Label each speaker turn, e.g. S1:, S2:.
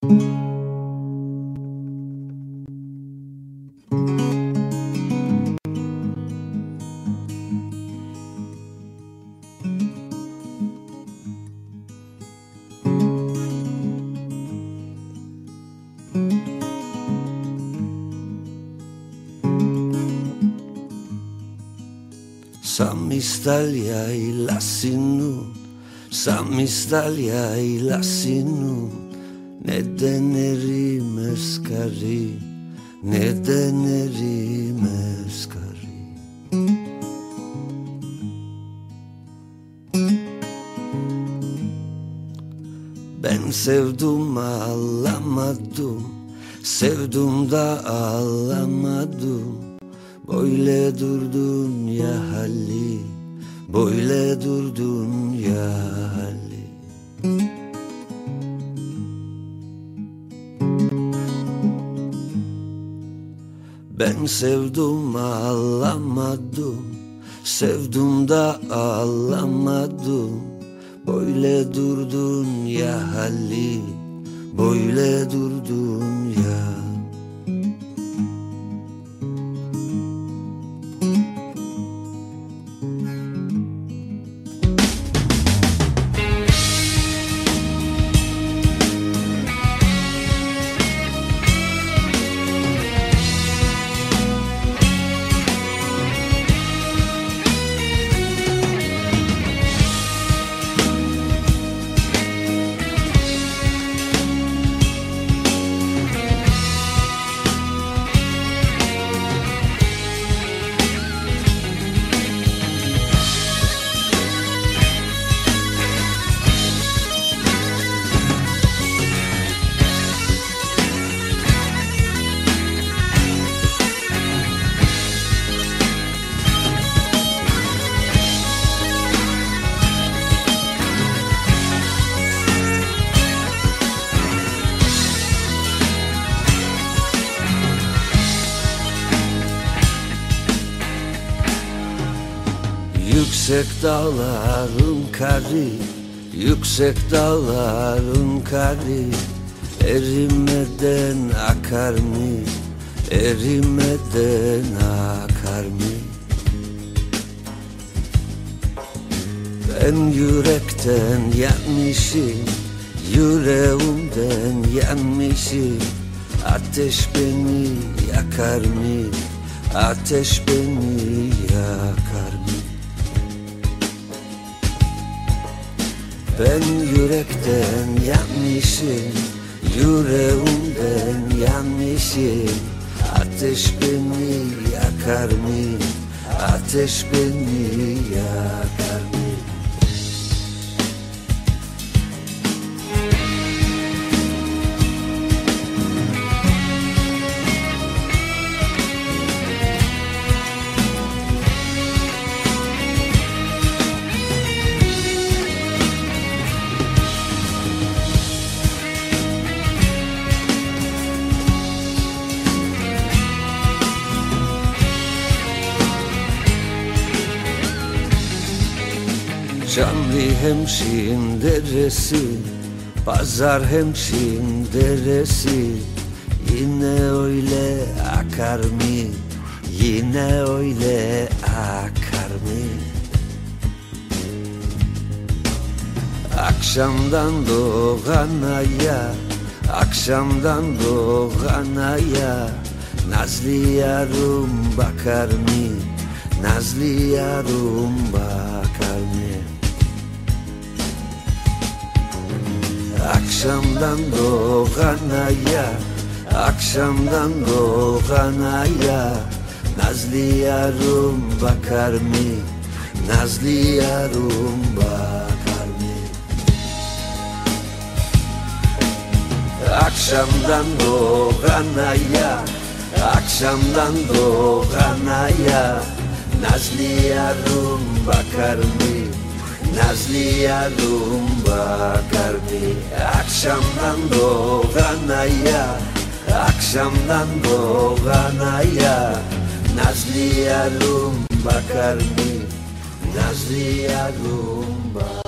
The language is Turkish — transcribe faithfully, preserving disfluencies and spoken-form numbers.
S1: Sammistaljai sinun, sammistaljai sinun. Neden erimes kari, neden erimes kari. Ben sevdim ağlamadım, sevdim da ağlamadım. Böyle durdun ya hali, böyle durdun ya hali. Ben sevdim ağlamadım, sevdim da ağlamadım. Böyle durdun ya hali, böyle durdun ya. Yüksek dağların kari, yüksek dağların kari. Erimeden akar mı, erimeden akar mı? Ben yürekten yanmışım, yüreğimden yanmışım. Ateş beni yakar mı, ateş beni yakar mı? Ben yürekten yanmışım, yüreğimden yanmışım. Ateş beni yakar mı, ateş beni yakar mı? Canlı hemşin deresi, pazar hemşin deresi. Yine öyle akar mı, yine öyle akar mı? Akşamdan doğan aya, akşamdan doğan aya. Nazlı yarım bakar mı, nazlı yarım bakar mı? Akşamdan doğan aya, akşamdan doğan aya. Nazlı yarım bakar mı, nazlı yarım bakar mı? Akşamdan doğan aya, akşamdan doğan aya. Nazlı yarım bakar mı, nazlı yarım bakar mı? Akşamdan doğan aya, akşamdan doğan aya. Nazlı yarım bakar mı, nazlı yarım bakar mı?